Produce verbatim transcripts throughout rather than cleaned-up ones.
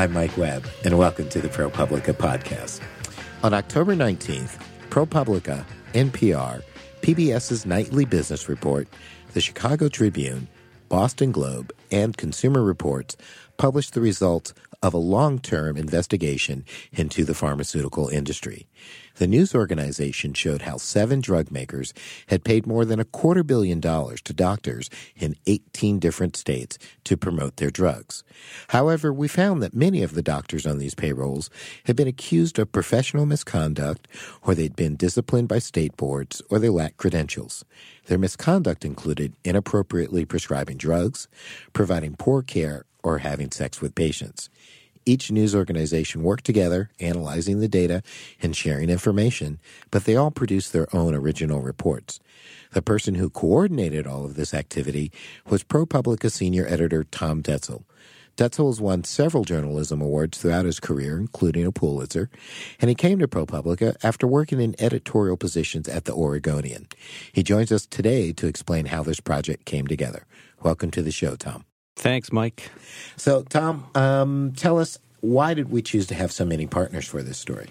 I'm Mike Webb, and welcome to the ProPublica podcast. On October nineteenth, ProPublica, N P R, PBS's Nightly Business Report, the Chicago Tribune, Boston Globe, and Consumer Reports published the results of a long-term investigation into the pharmaceutical industry. The news organization showed how seven drug makers had paid more than a quarter billion dollars to doctors in eighteen different states to promote their drugs. However, we found that many of the doctors on these payrolls had been accused of professional misconduct, or they'd been disciplined by state boards, or they lacked credentials. Their misconduct included inappropriately prescribing drugs, providing poor care, or having sex with patients. Each news organization worked together, analyzing the data and sharing information, but they all produced their own original reports. The person who coordinated all of this activity was ProPublica senior editor Tom Detzel. Detzel has won several journalism awards throughout his career, including a Pulitzer, and he came to ProPublica after working in editorial positions at the Oregonian. He joins us today to explain how this project came together. Welcome to the show, Tom. Thanks, Mike. So, Tom, um, tell us, why did we choose to have so many partners for this story?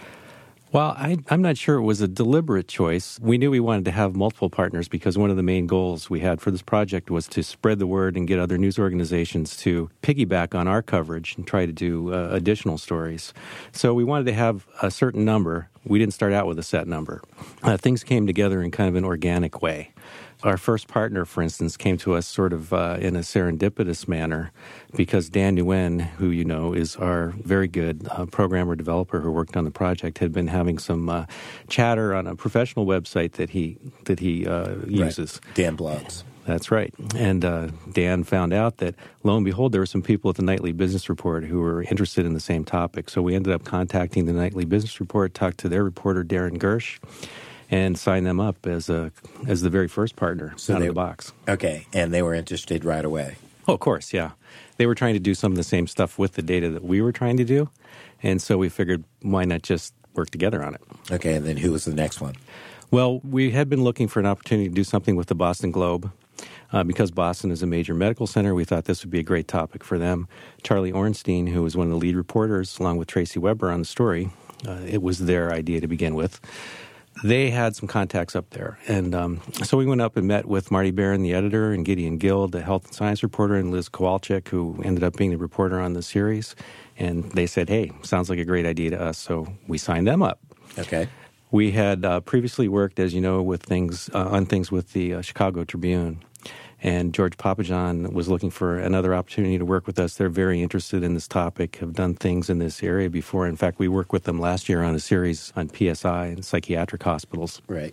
Well, I, I'm not sure it was a deliberate choice. We knew we wanted to have multiple partners because one of the main goals we had for this project was to spread the word and get other news organizations to piggyback on our coverage and try to do uh, additional stories. So we wanted to have a certain number. We didn't start out with a set number. Uh, things came together in kind of an organic way. Our first partner, for instance, came to us sort of uh, in a serendipitous manner because Dan Nguyen, who you know is our very good uh, programmer developer who worked on the project, had been having some uh, chatter on a professional website that he that he uh, uses. Right. Dan blogs. That's right. And uh, Dan found out that, lo and behold, there were some people at the Nightly Business Report who were interested in the same topic. So we ended up contacting the Nightly Business Report, talked to their reporter, Darren Gersh, and sign them up as a as the very first partner so out they, of the box. Okay, and they were interested right away. Oh, of course, yeah. They were trying to do some of the same stuff with the data that we were trying to do, and so we figured, why not just work together on it? Okay, and then who was the next one? Well, we had been looking for an opportunity to do something with the Boston Globe. Uh, because Boston is a major medical center, we thought this would be a great topic for them. Charlie Ornstein, who was one of the lead reporters, along with Tracy Weber on the story, uh, it was their idea to begin with. They had some contacts up there. And um, so we went up and met with Marty Barron, the editor, and Gideon Gill, the health and science reporter, and Liz Kowalczyk, who ended up being the reporter on the series. And they said, hey, sounds like a great idea to us. So we signed them up. Okay. We had uh, previously worked, as you know, with things uh, on things with the uh, Chicago Tribune. And George Papajohn was looking for another opportunity to work with us. They're very interested in this topic, have done things in this area before. In fact, we worked with them last year on a series on P S I and psychiatric hospitals. Right.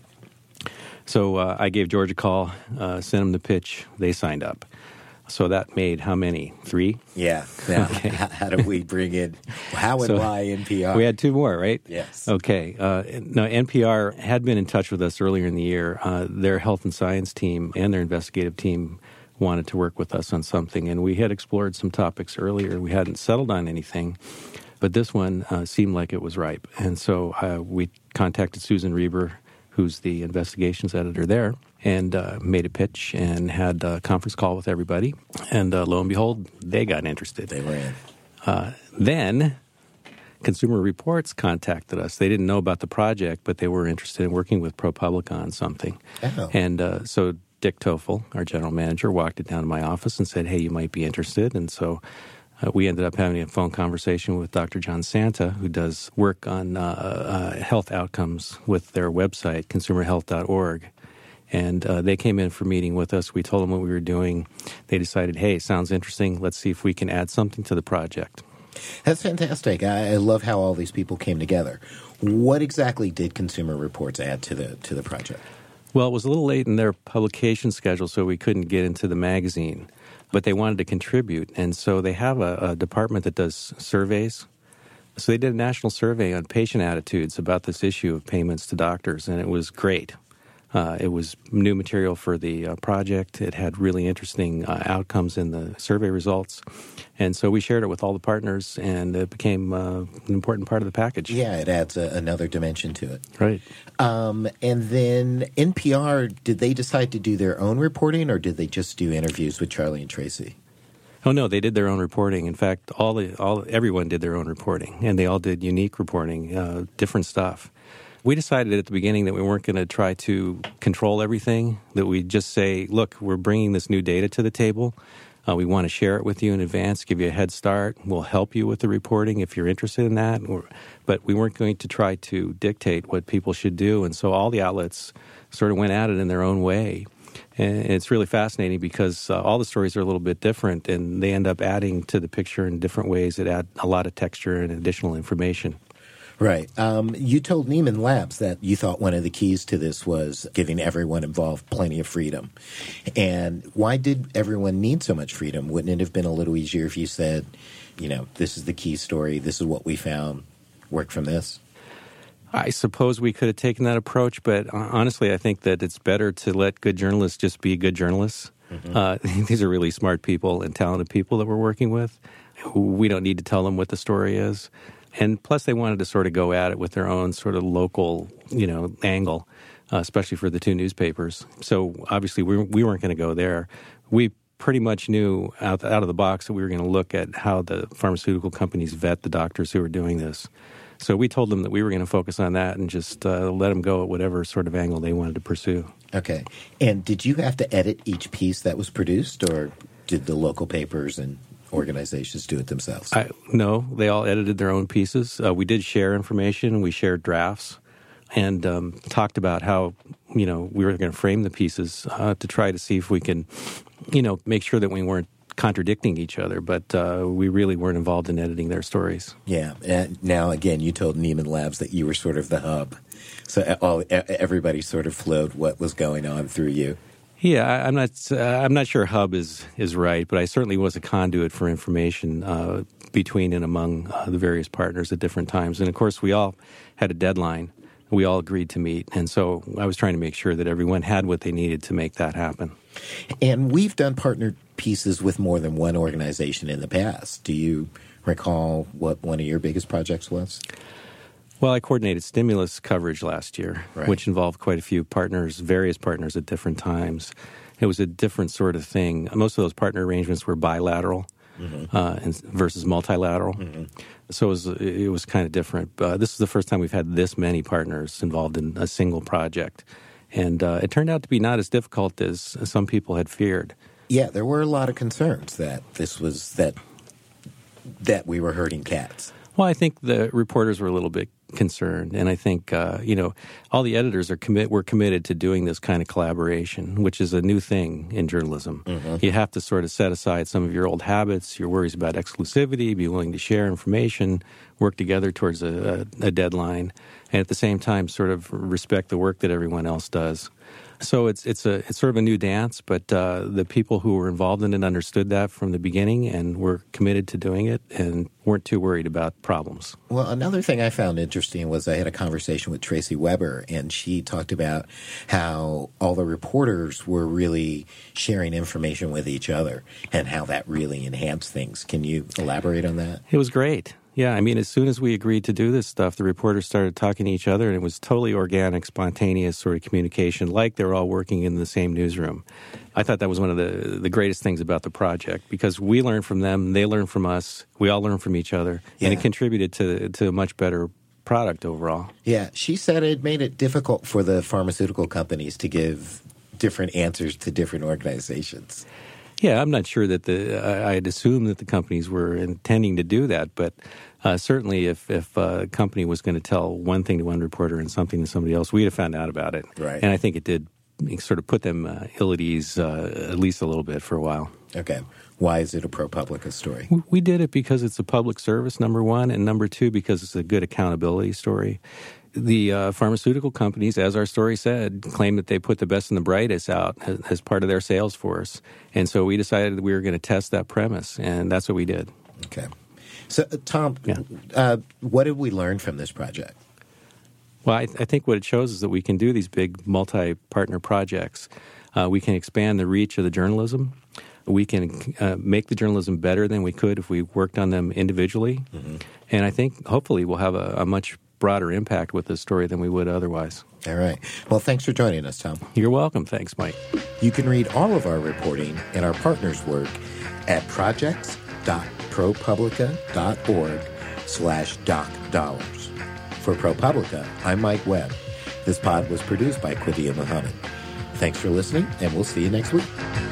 So uh, I gave George a call, uh, sent them the pitch. They signed up. So that made how many? Three? Yeah. Now, okay. how, how do we bring in, how and so why N P R? We had two more, right? Yes. Okay. Uh, now, N P R had been in touch with us earlier in the year. Uh, their health and science team and their investigative team wanted to work with us on something, and we had explored some topics earlier. We hadn't settled on anything, but this one uh, seemed like it was ripe. And so uh, we contacted Susan Reber, who's the investigations editor there, and uh, made a pitch and had a conference call with everybody. And uh, lo and behold, they got interested. They were in. Uh, then Consumer Reports contacted us. They didn't know about the project, but they were interested in working with ProPublica on something. Oh. And uh, so Dick Toffel, our general manager, walked it down to my office and said, hey, you might be interested. And so Uh, we ended up having a phone conversation with Doctor John Santa, who does work on uh, uh, health outcomes with their website, consumer health dot org. And uh, they came in for a meeting with us. We told them what we were doing. They decided, hey, sounds interesting. Let's see if we can add something to the project. That's fantastic. I, I love how all these people came together. What exactly did Consumer Reports add to the to the project? Well, it was a little late in their publication schedule, so we couldn't get into the magazine. But they wanted to contribute, and so they have a, a department that does surveys. So they did a national survey on patient attitudes about this issue of payments to doctors, and it was great. Uh, it was new material for the uh, project. It had really interesting uh, outcomes in the survey results. And so we shared it with all the partners, and it became uh, an important part of the package. Yeah, it adds a, another dimension to it. Right. Um, and then N P R, did they decide to do their own reporting, or did they just do interviews with Charlie and Tracy? Oh no, they did their own reporting. In fact, all the all everyone did their own reporting, and they all did unique reporting, uh, different stuff. We decided at the beginning that we weren't going to try to control everything, that we'd just say, look, we're bringing this new data to the table. Uh, we want to share it with you in advance, give you a head start. We'll help you with the reporting if you're interested in that. Or, but we weren't going to try to dictate what people should do. And so all the outlets sort of went at it in their own way. And it's really fascinating because uh, all the stories are a little bit different, and they end up adding to the picture in different ways that add a lot of texture and additional information. Right. Um, you told Nieman Labs that you thought one of the keys to this was giving everyone involved plenty of freedom. And why did everyone need so much freedom? Wouldn't it have been a little easier if you said, you know, this is the key story, this is what we found, work from this? I suppose we could have taken that approach, but honestly, I think that it's better to let good journalists just be good journalists. Mm-hmm. Uh, these are really smart people and talented people that we're working with. We don't need to tell them what the story is. And plus, they wanted to sort of go at it with their own sort of local, you know, angle, uh, especially for the two newspapers. So obviously, we we weren't going to go there. We pretty much knew out out of the box that we were going to look at how the pharmaceutical companies vet the doctors who were doing this. So we told them that we were going to focus on that and just uh, let them go at whatever sort of angle they wanted to pursue. Okay. And did you have to edit each piece that was produced, or did the local papers and organizations do it themselves? I, no, they all edited their own pieces. Uh, we did share information. We shared drafts and um, talked about how, you know, we were going to frame the pieces uh, to try to see if we can, you know, make sure that we weren't contradicting each other, but uh, we really weren't involved in editing their stories. Yeah. And now, again, you told Nieman Labs that you were sort of the hub. So all, everybody sort of flowed what was going on through you. Yeah, I, I'm not. Uh, I'm not sure hub is is right, but I certainly was a conduit for information uh, between and among uh, the various partners at different times. And of course, we all had a deadline. We all agreed to meet, and so I was trying to make sure that everyone had what they needed to make that happen. And we've done partner pieces with more than one organization in the past. Do you recall what one of your biggest projects was? Well, I coordinated stimulus coverage last year, right, which involved quite a few partners, various partners at different times. It was a different sort of thing. Most of those partner arrangements were bilateral mm-hmm. uh, and versus multilateral. Mm-hmm. So it was, it was kind of different. Uh, this is the first time we've had this many partners involved in a single project. And uh, it turned out to be not as difficult as some people had feared. Yeah, there were a lot of concerns that this was, that that we were herding cats. Well, I think the reporters were a little bit concerned, and I think uh, you know all the editors are commit. We're committed to doing this kind of collaboration, which is a new thing in journalism. Mm-hmm. You have to sort of set aside some of your old habits, your worries about exclusivity, be willing to share information, work together towards a, a, a deadline, and at the same time, sort of respect the work that everyone else does. So it's it's a it's sort of a new dance, but uh, the people who were involved in it understood that from the beginning and were committed to doing it and weren't too worried about problems. Well, another thing I found interesting was I had a conversation with Tracy Weber, and she talked about how all the reporters were really sharing information with each other and how that really enhanced things. Can you elaborate on that? It was great. Yeah, I mean, as soon as we agreed to do this stuff, the reporters started talking to each other, and it was totally organic, spontaneous sort of communication, like they were all working in the same newsroom. I thought that was one of the, the greatest things about the project, because we learned from them, they learned from us, we all learned from each other, yeah. and it contributed to to a much better product overall. Yeah, she said it made it difficult for the pharmaceutical companies to give different answers to different organizations. Yeah, I'm not sure that the uh, I'd assume that the companies were intending to do that, but uh, certainly if if a company was going to tell one thing to one reporter and something to somebody else, we'd have found out about it. Right. And I think it did sort of put them uh, ill at ease uh, at least a little bit for a while. Okay. Why is it a ProPublica story? We did it because it's a public service, number one, and number two, because it's a good accountability story. The uh, pharmaceutical companies, as our story said, claim that they put the best and the brightest out as, as part of their sales force. And so we decided that we were going to test that premise, and that's what we did. Okay. So, uh, Tom, yeah. uh, what did we learn from this project? Well, I, I think what it shows is that we can do these big multi-partner projects. Uh, we can expand the reach of the journalism. We can uh, make the journalism better than we could if we worked on them individually. Mm-hmm. And I think hopefully we'll have a, a much broader impact with this story than we would otherwise. All right. Well, thanks for joining us, Tom. You're welcome. Thanks, Mike. You can read all of our reporting and our partners' work at projects.propublica.org slash doc dollars. For ProPublica, I'm Mike Webb. This pod was produced by Quivia Muhammad. Thanks for listening, and we'll see you next week.